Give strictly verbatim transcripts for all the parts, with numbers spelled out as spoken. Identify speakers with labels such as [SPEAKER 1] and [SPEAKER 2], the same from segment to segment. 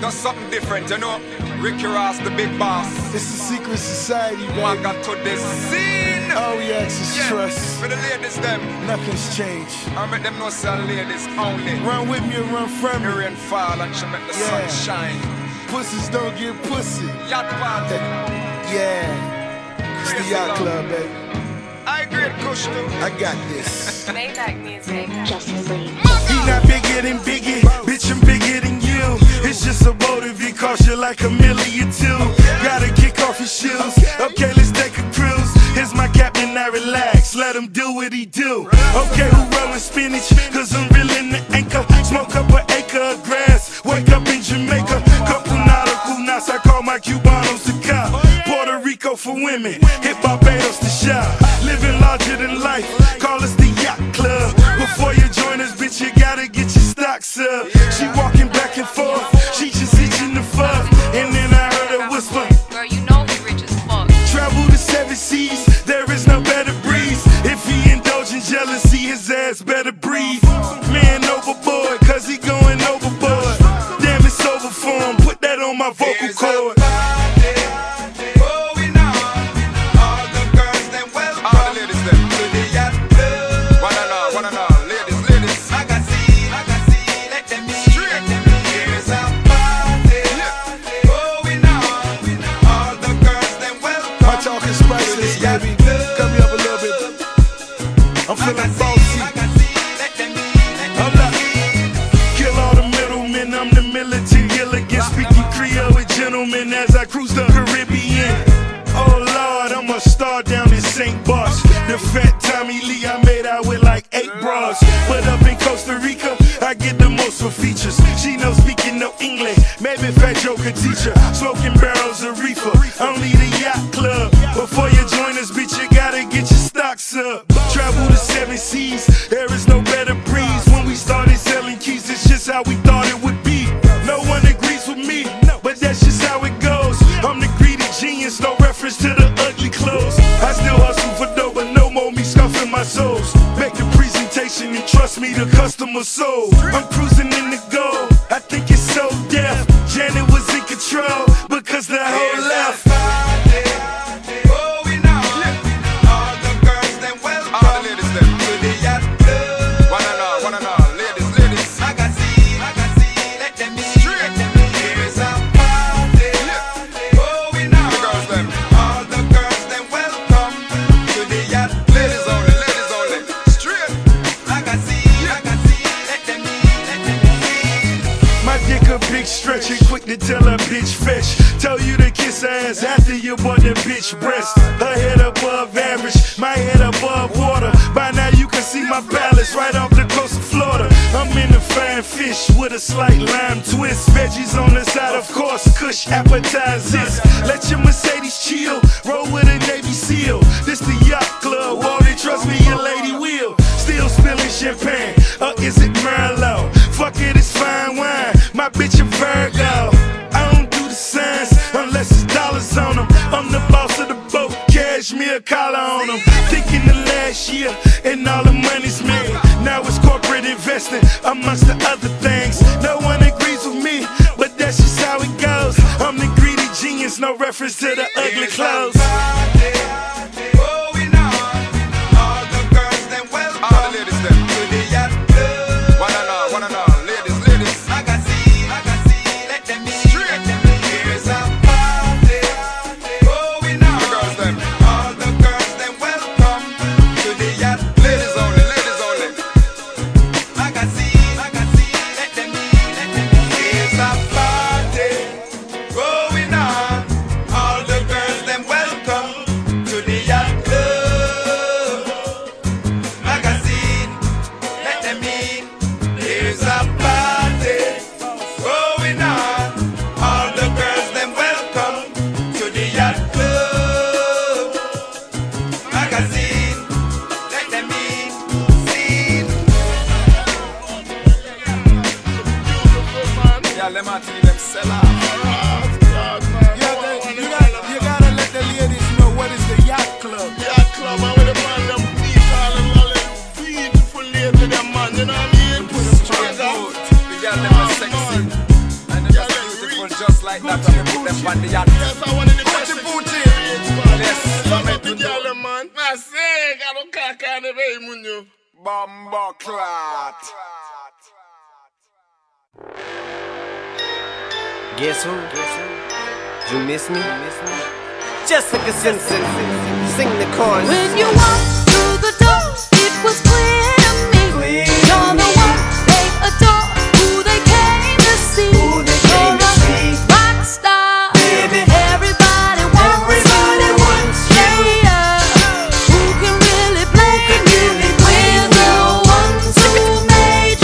[SPEAKER 1] Got something different, you know. Ricky Ross, the big boss.
[SPEAKER 2] It's a secret society, baby.
[SPEAKER 1] Man got to this scene.
[SPEAKER 2] All we ask is
[SPEAKER 1] yeah.
[SPEAKER 2] trust.
[SPEAKER 1] For the ladies, them.
[SPEAKER 2] Nothing's changed.
[SPEAKER 1] I make them know say ladies only.
[SPEAKER 2] Run with me or run from me.
[SPEAKER 1] The rain fall and she make the
[SPEAKER 2] yeah.
[SPEAKER 1] sun shine.
[SPEAKER 2] Pussies don't get pussy.
[SPEAKER 1] Yacht party.
[SPEAKER 2] Yeah. It's the Yacht Club, baby.
[SPEAKER 1] I agree, Kush too.
[SPEAKER 2] I got this.
[SPEAKER 3] Maybach music.
[SPEAKER 4] Justice League.
[SPEAKER 2] He not bigger than Biggie, bitch, I'm bigger than you. It's just a boat if it costs you like a million two. Gotta kick off your shoes. Okay, let's take a cruise. Here's my captain, I relax. Let him do what he do. Okay, who rolling spinach? Cause I'm reeling the anchor. Smoke up an acre of grass. Wake up in Jamaica. Couple nautical knots, I call my Cubanos to cop. Puerto Rico for women. Hit Barbados to shop. Living larger than life. Call us the Yacht Club. Before you join us, bitch, you gotta get your stocks up. She walking back and forth. She just itching the fuck. And then I heard her whisper,
[SPEAKER 3] girl, you know he rich as fuck.
[SPEAKER 2] travel the seven seas, there is no better breeze. If he indulge in jealousy, his ass better breathe. Man overboard, cause he going overboard. Damn, it's over for him, put that on my vocal cord. I'm feeling bossy. Hold up. Kill all the middlemen. I'm the military elegant, speaking Creole with gentlemen as I cruise the Caribbean. Oh Lord, I'm a star down in Saint Barts. The fat Tommy Lee I made out with like eight bras. But up in Costa Rica, I get the most for features. She knows speaking no English. Maybe Fat Joe could teach her. Smoking barrels of reefer. Only the Yacht Club. Before you join us, bitch, you gotta get your stocks up. Travel the seven seas, there is no better breeze. When we started selling keys, it's just how we thought it would be. No one agrees with me, but that's just how it goes. I'm the greedy genius, no reference to the ugly clothes. I still hustle for dough, but no more me scuffing my souls. Make the presentation and trust me, the customer sold. I'm cruising in the gold, I think it's so deaf. Janet was in control, because the whole left. Big stretch and quick to tell a bitch fetch. Tell you to kiss her ass after you bought the bitch breast. Her head above average, my head above water. By now you can see my palace right off the coast of Florida. I'm in the fine fish with a slight lime twist. Veggies on the side, of course, Kush appetizers. Let your Mercedes chill, roll with a Navy SEAL. This the Yacht Club, all they trust me, your lady will. Still spilling champagne, or is it Merlot? Fuck it, it's fine wine, my bitch a Virgo. I don't do the signs unless it's dollars on them. I'm the boss of the boat, cashmere collar on them. Thinking the last year and all the money's made. Now it's corporate investing amongst the other things. No one agrees with me, but that's just how it goes. I'm the greedy genius, no reference to the ugly clothes.
[SPEAKER 1] Let me tell them sell out.
[SPEAKER 2] You gotta, you gotta let the ladies know what is the Yacht Club.
[SPEAKER 5] Yacht Club, I with the man, them people and all them beautiful ladies, them man, you know what I mean?
[SPEAKER 1] Put them straight out. The girl them are sexy. And them are beautiful. like that and put them on the yacht.
[SPEAKER 5] Yes, I wanted the best
[SPEAKER 1] Booty,
[SPEAKER 5] experience, man.
[SPEAKER 1] Yes,
[SPEAKER 5] Love
[SPEAKER 1] I
[SPEAKER 5] up the
[SPEAKER 1] mean,
[SPEAKER 5] girl, man. I say, I don't care, can't even mun you.
[SPEAKER 1] Bumbo clot.
[SPEAKER 4] Guess who? Guess who? You miss me? Miss me? Jessica Simpson, sing the chorus.
[SPEAKER 6] When you walked through the door, it was clear to me.
[SPEAKER 4] Clear
[SPEAKER 6] You're
[SPEAKER 4] to
[SPEAKER 6] the
[SPEAKER 4] me.
[SPEAKER 6] one they adore, who they came to see.
[SPEAKER 4] Who they came to see.
[SPEAKER 6] You're a rock star,
[SPEAKER 4] Baby.
[SPEAKER 6] Everybody wants
[SPEAKER 4] Everybody
[SPEAKER 6] you.
[SPEAKER 4] wants you.
[SPEAKER 6] Yeah. Who can really blame you? We're the ones who made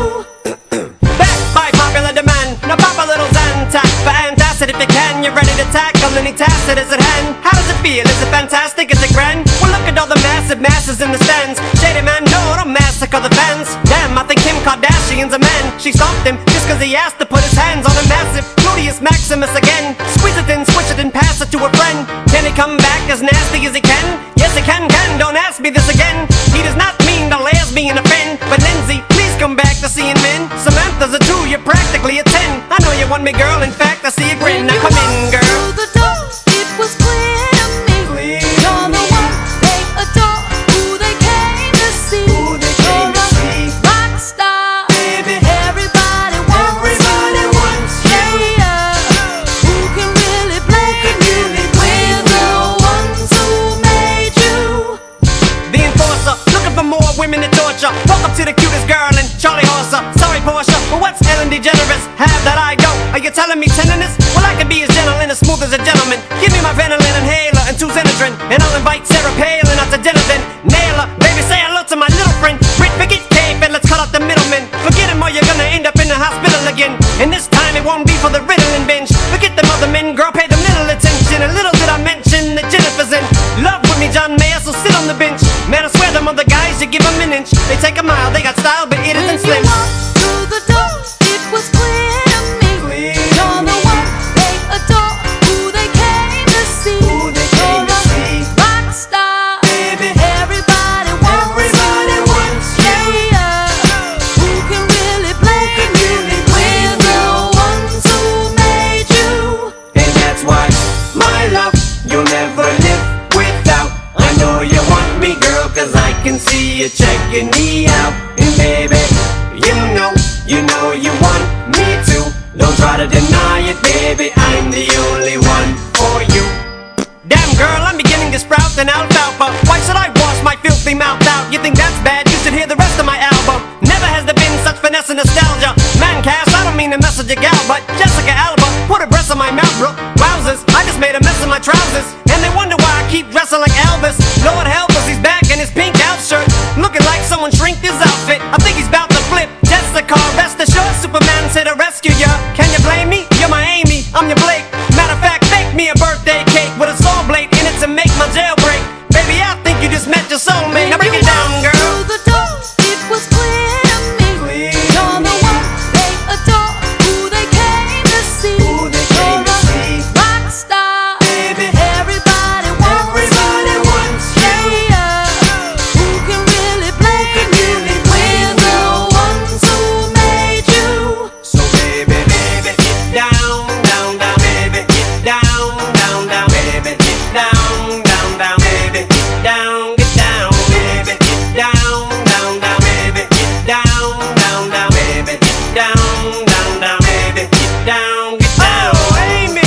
[SPEAKER 6] you.
[SPEAKER 4] Back by popular demand. Now pop a little Zantac for antacid if you can. You're ready to tackle any task that is at hand. How does it feel? Is it fantastic? Is it grand? Well, look at all the massive masses in the stands. Shady man, no, don't massacre the fans. Damn, I think Kim Kardashian's a man. She stopped him just cause he asked to put his hands on a massive Gluteus Maximus again. Squeeze it in, switch it and pass it to a friend. Can he come back as nasty as he can? Yes, he can, can, don't ask me this again. He does not mean to lesbian offend. But Lindsay, please come back to seeing men. Samantha's a two, you're practically a ten. I know you want me, girl, in fact, I see you grin. Now come in, girl.
[SPEAKER 6] Through the door, it was clear to me.
[SPEAKER 4] Clear
[SPEAKER 6] You're the one they adore, who they came to see.
[SPEAKER 4] Who they came to
[SPEAKER 6] You're
[SPEAKER 4] see.
[SPEAKER 6] a rock star,
[SPEAKER 4] Baby.
[SPEAKER 6] Everybody wants
[SPEAKER 4] Everybody
[SPEAKER 6] you.
[SPEAKER 4] wants you.
[SPEAKER 6] Yeah. Who can really blame you? We're the ones who made you.
[SPEAKER 4] The enforcer, looking for more women to torture. Walk up to the cutest girl and Charlie Horser. Sorry, Portia, but what's Ellen DeGeneres have that I don't? Are you telling me tenderness? Well, I can be as gentle and as smooth as a gentleman. Give me my Ventolin inhaler and two Xenadrin, and I'll invite Sarah Palin out to dinner then. Nail her, baby, say hello to my little friend. Brit, forget Cape, and let's cut out the middleman. Forget him or you're gonna end up in the hospital again. And this time it won't be for the Ritalin binge. Forget them other men, girl, pay them little attention. A little did I mention that Jennifer's in love with me, John Mayer, so sit on the bench. Man, I swear them other guys, you give them an inch. They take a mile, they got style, but it isn't
[SPEAKER 6] When you
[SPEAKER 4] slim.
[SPEAKER 6] walked through the door, it was clear to me.
[SPEAKER 4] Clear
[SPEAKER 6] You're
[SPEAKER 4] to
[SPEAKER 6] the
[SPEAKER 4] me.
[SPEAKER 6] one they adore, who they came to see.
[SPEAKER 4] Who they came
[SPEAKER 6] You're
[SPEAKER 4] to
[SPEAKER 6] a
[SPEAKER 4] see.
[SPEAKER 6] rock star,
[SPEAKER 4] Baby.
[SPEAKER 6] Everybody wants
[SPEAKER 4] Everybody
[SPEAKER 6] you.
[SPEAKER 4] wants you.
[SPEAKER 6] Yeah. Who can really blame you? We're the ones who made you.
[SPEAKER 4] And that's why, my love, you'll never live without. I know you want me, girl, cause I can see you checking me out. And baby, you know, you know you want me to. Don't try to deny it, baby, I'm the only one for you. Damn girl, I'm beginning to sprout an alfalfa. Why should I wash my filthy mouth out? You think that's bad? You should hear the rest of my album. Never has there been such finesse and nostalgia. Man cast, I don't mean to message a gal, but Jessica Alba put a breast on my mouth, bro. Wowzers, I just made a mess of my trousers. And they wonder why I keep dressing like Elvis. Lord help us, he's back in his pink out shirt, looking like someone shrinked his outfit. I think he's about to flip. Jessica, rest assured, Superman's here to rescue ya. Can you blame me? You're my Amy, I'm your Blake. Matter of fact, make me a birthday cake with a saw blade in it to make my jailbreak. Baby, I think you just met your soulmate. Now break it down, girl.
[SPEAKER 6] Through the door, it was clear to me.
[SPEAKER 4] Clear
[SPEAKER 6] You're
[SPEAKER 4] to
[SPEAKER 6] the
[SPEAKER 4] me.
[SPEAKER 6] one they adore, who they came to see.
[SPEAKER 4] Who they came
[SPEAKER 6] You're
[SPEAKER 4] to
[SPEAKER 6] a
[SPEAKER 4] see.
[SPEAKER 6] rock star,
[SPEAKER 4] Baby.
[SPEAKER 6] Everybody wants
[SPEAKER 4] Everybody
[SPEAKER 6] you.
[SPEAKER 4] wants you.
[SPEAKER 6] Yeah. Who can really blame you? We're the ones who made you.
[SPEAKER 4] So baby, baby, get down, down, down, baby, get down, down, down, baby, get down, down, down, baby, get down, get down, baby, get down, down, down, baby, get down, down, down, baby, get down, down, down, baby, get down, get down. Oh, Amy,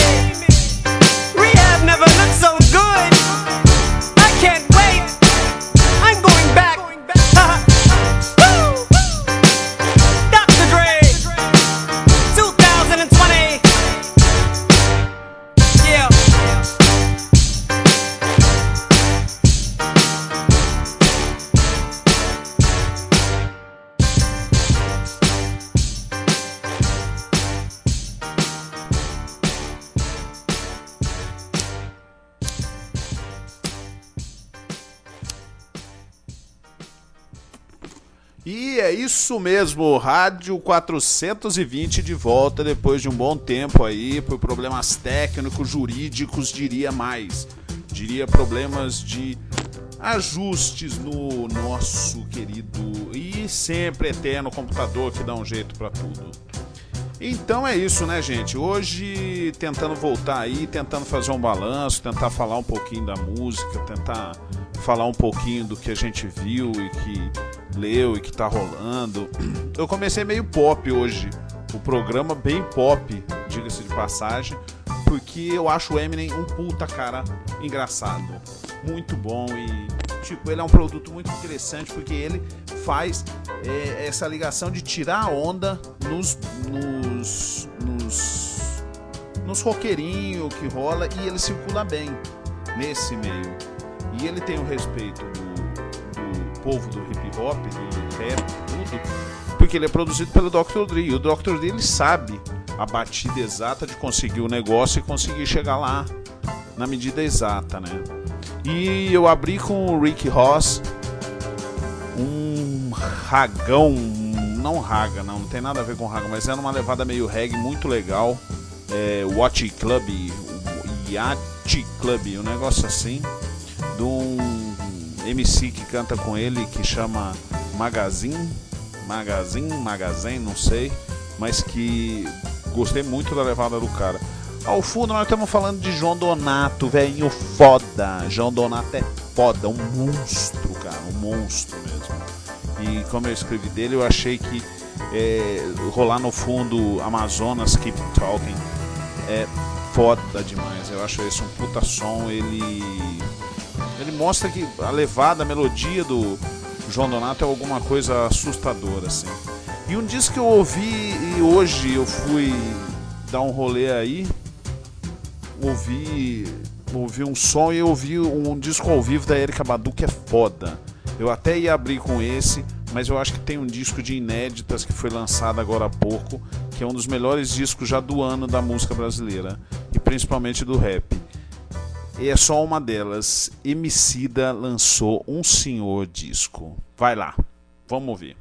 [SPEAKER 4] rehab never looked so good. I can't wait. I'm going back. Woo! Doctor Dre, two thousand twenty. Yeah.
[SPEAKER 7] E é isso mesmo, Rádio quatrocentos e vinte de volta depois de um bom tempo aí, por problemas técnicos, jurídicos, diria mais. Diria problemas de ajustes no nosso querido e sempre eterno computador que dá um jeito pra tudo. Então é isso, né, gente? Hoje tentando voltar aí, tentando fazer um balanço, tentar falar um pouquinho da música, tentar falar um pouquinho do que a gente viu e que leu e que tá rolando. Eu comecei meio pop hoje, o programa bem pop, diga-se de passagem, porque eu acho o Eminem um puta cara engraçado, muito bom e, tipo, ele é um produto muito interessante porque ele faz é, essa ligação de tirar a onda nos, nos, nos, nos roqueirinhos que rola e ele circula bem nesse meio. E ele tem o respeito do, do povo do hip hop, do rap, tudo, porque ele é produzido pelo doutor Dre. E o doutor Dre, ele sabe a batida exata de conseguir o negócio e conseguir chegar lá na medida exata, né? E eu abri com o Rick Ross, um ragão, não raga, não, não tem nada a ver com raga, mas era uma levada meio reggae muito legal, é, Watch Club, Yacht Club, um negócio assim, de um M C que canta com ele, que chama Magazine, Magazine, Magazine, não sei, mas que gostei muito da levada do cara. Ao fundo nós estamos falando de João Donato, velhinho foda. João Donato é foda, um monstro, cara, um monstro mesmo. E como eu escrevi dele, eu achei que é, rolar no fundo Amazonas Keep Talking é foda demais. Eu acho esse um puta som. Ele, ele mostra que a levada, a melodia do João Donato é alguma coisa assustadora, assim. E um disco que eu ouvi e hoje eu fui dar um rolê aí, ouvi, ouvi um som e ouvi um disco ao vivo da Erykah Badu que é foda. Eu até ia abrir com esse, mas eu acho que tem um disco de inéditas que foi lançado agora há pouco, que é um dos melhores discos já do ano da música brasileira, e principalmente do rap. E é só uma delas. Emicida lançou um senhor disco. Vai lá, vamos ouvir.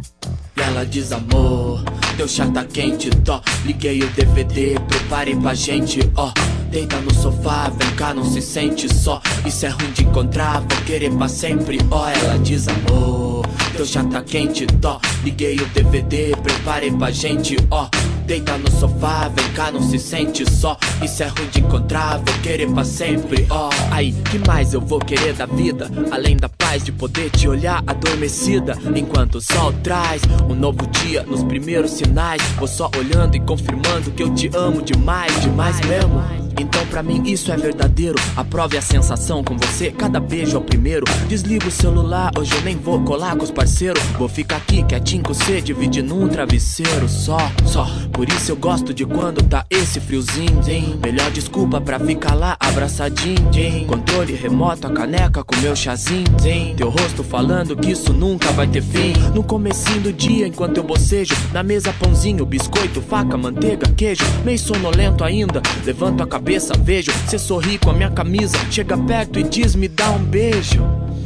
[SPEAKER 8] E ela diz: amor, teu chá tá quente, tó. Liguei o D V D, preparei pra gente, ó. Deita no sofá, vem cá, não se sente só. Isso é ruim de encontrar, vou querer pra sempre, ó. Ela diz: amor, teu chá tá quente, tó. Liguei o D V D, preparei pra gente, ó. Deita no sofá, vem cá, não se sente só. Isso é ruim de encontrar, vou querer pra sempre, ó. Aí, que mais eu vou querer da vida? Além da paz de poder te olhar adormecida, enquanto o sol traz um novo dia nos primeiros sinais. Vou só olhando e confirmando que eu te amo demais, demais mesmo. Então pra mim isso é verdadeiro. Aprove a sensação com você, cada beijo é o primeiro. Desliga o celular, hoje eu nem vou colar com os parceiros. Vou ficar aqui quietinho com você, dividindo um travesseiro só, só. Por isso eu gosto de quando tá esse friozinho. Melhor desculpa pra ficar lá abraçadinho. Controle remoto, a caneca com meu chazinho. Teu rosto falando que isso nunca vai ter fim. No comecinho do dia, enquanto eu bocejo, na mesa pãozinho, biscoito, faca, manteiga, queijo. Meio sonolento ainda, levanto a cabeça, vejo cê sorri com a minha camisa, chega perto e diz: me dá um beijo.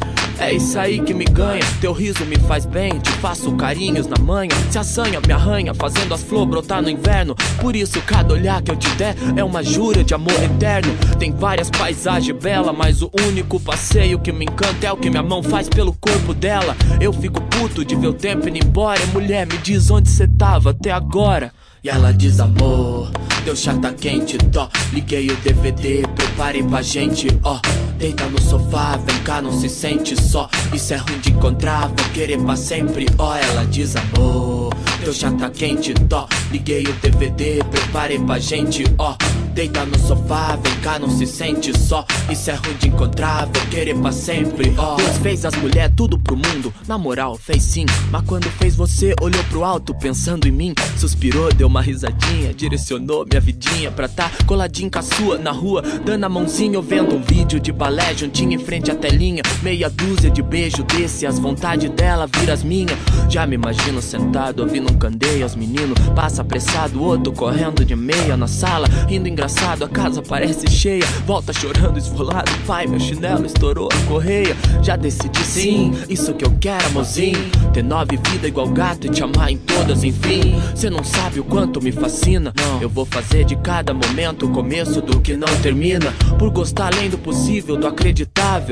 [SPEAKER 8] É isso aí que me ganha, teu riso me faz bem. Te faço carinhos na manhã, se assanha, me arranha, fazendo as flores brotar no inverno. Por isso cada olhar que eu te der é uma jura de amor eterno. Tem várias paisagens belas, mas o único passeio que me encanta é o que minha mão faz pelo corpo dela. Eu fico puto de ver o tempo indo embora. E mulher, me diz onde cê tava até agora. E ela diz: amor, teu chá tá quente, tó. Liguei o D V D, preparei pra gente, ó. Deita no sofá, vem cá, não se sente só. Isso é ruim de encontrar, vou querer pra sempre, ó. Ela diz: amor, teu chá tá quente, tó. Liguei o D V D, preparei pra gente, ó. Deita no sofá, vem cá, não se sente só. Isso é ruim de encontrar, vou querer pra sempre, ó. Deus fez as mulheres tudo pro mundo, na moral, fez sim. Mas quando fez você, olhou pro alto pensando em mim. Suspirou, deu uma risadinha, direcionou minha vidinha pra tá coladinho com a sua na rua, dando a mãozinha, ou vendo um vídeo de balé juntinho em frente à telinha. Meia dúzia de beijo desse, as vontades dela vira as minhas. Já me imagino sentado, ouvindo um candeia. Os meninos passa apressado, outro correndo de meia na sala, rindo engraçado, a casa parece cheia. Volta chorando esfolado, pai, meu chinelo estourou a correia. Já decidi sim, isso que eu quero, amorzinho. Ter nove vidas igual gato e te amar em todas, enfim. Cê não sabe o quanto me fascina, não. Eu vou fazer de cada momento o começo do que não termina. Por gostar além do possível, do acreditável.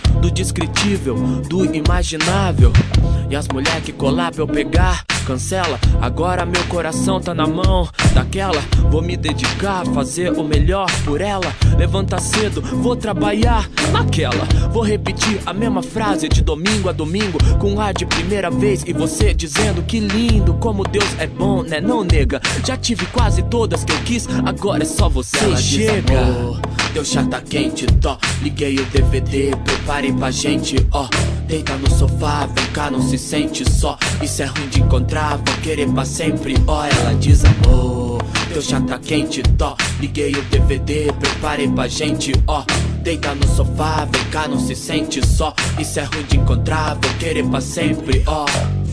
[SPEAKER 8] do descritível, do imaginável. E as mulher que colar pra eu pegar, cancela. Agora meu coração tá na mão daquela. Vou me dedicar, fazer o melhor por ela. Levanta cedo, vou trabalhar naquela. Vou repetir a mesma frase de domingo a domingo, com ar de primeira vez e você dizendo que lindo, como Deus é bom, né não, nega? Já tive quase todas que eu quis, agora é só você. Ela chega. Teu chá tá quente, tó. Liguei o D V D, preparei pra gente, ó. Deita no sofá, vem cá, não se sente só. Isso é ruim de encontrar, vou querer pra sempre, ó. Ela diz amor, teu chá tá quente, tó. Liguei o D V D, preparei pra gente, ó. Deita no sofá, vem cá, não se sente só. Isso é ruim de encontrar, vou querer pra sempre, ó.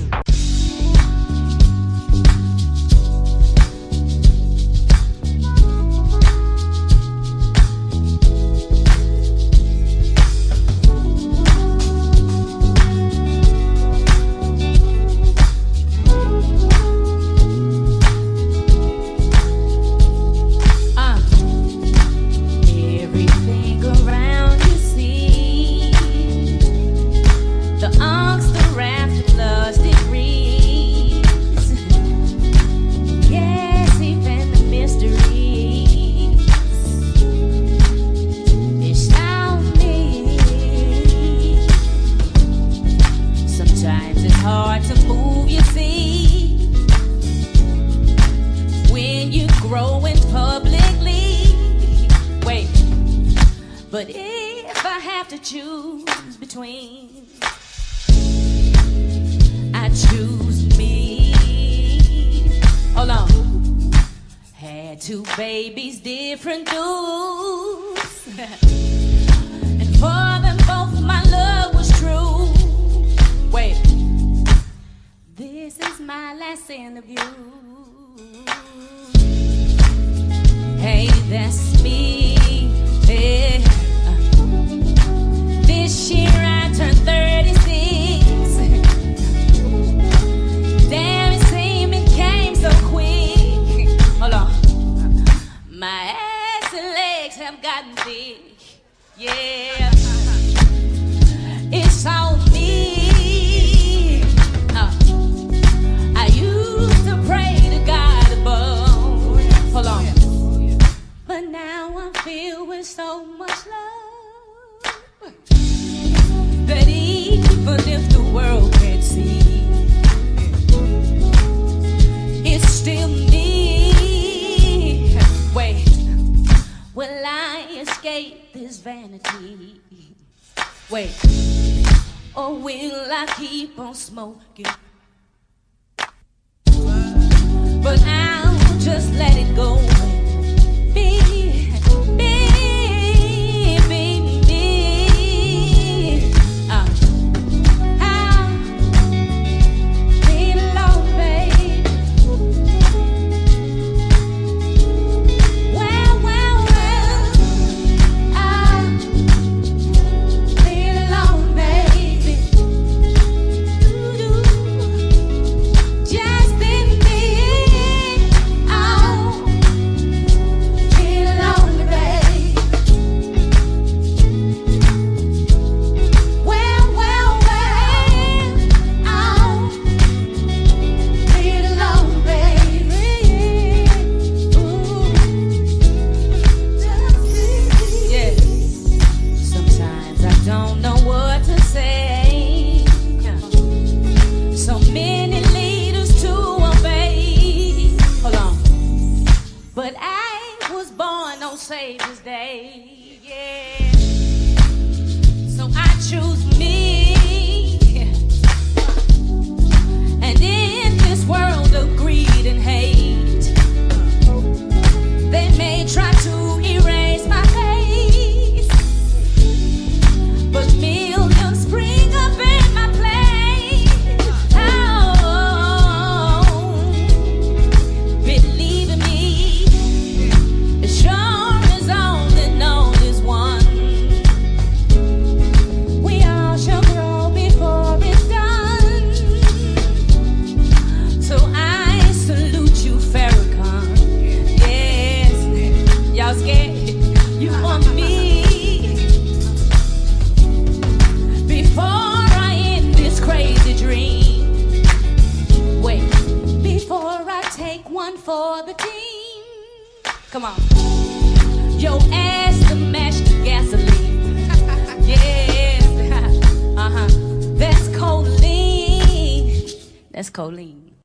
[SPEAKER 6] But if I have to choose between, I choose me. Hold on. Had two babies, different dudes, and for them both my love was true. Wait, this is my last interview. Hey, that's me. Hey. This year I turned thirty-six. Damn, it seemed it came so quick. Hold on. My ass and legs have gotten thick. Yeah. It's on me. Uh, I used to pray to God above. Hold on. But now I'm filled with so much love that even if the world can't see, it's still me. Wait, will I escape this vanity? Wait, or will I keep on smoking? But I'll just let it go. Be, be, be, be. Uh, I'll be alone, babe. Well, well, well. I'll be alone, baby. Just in me. I'll be alone, babe. Well, well, well. I'll be alone, baby. Ooh. Yeah. Sometimes I don't know what to say. So many leaders to obey. Hold on. But I was born on Savior's Day. Yeah. So I choose me. And in this world of greed and hate, they may try to erase my face, but millions spring up in my place. Oh, believe in me, as sure as only known is one. We all show Come on. Your ass to match the gasoline. Yes. Uh-huh. That's codeine. That's codeine.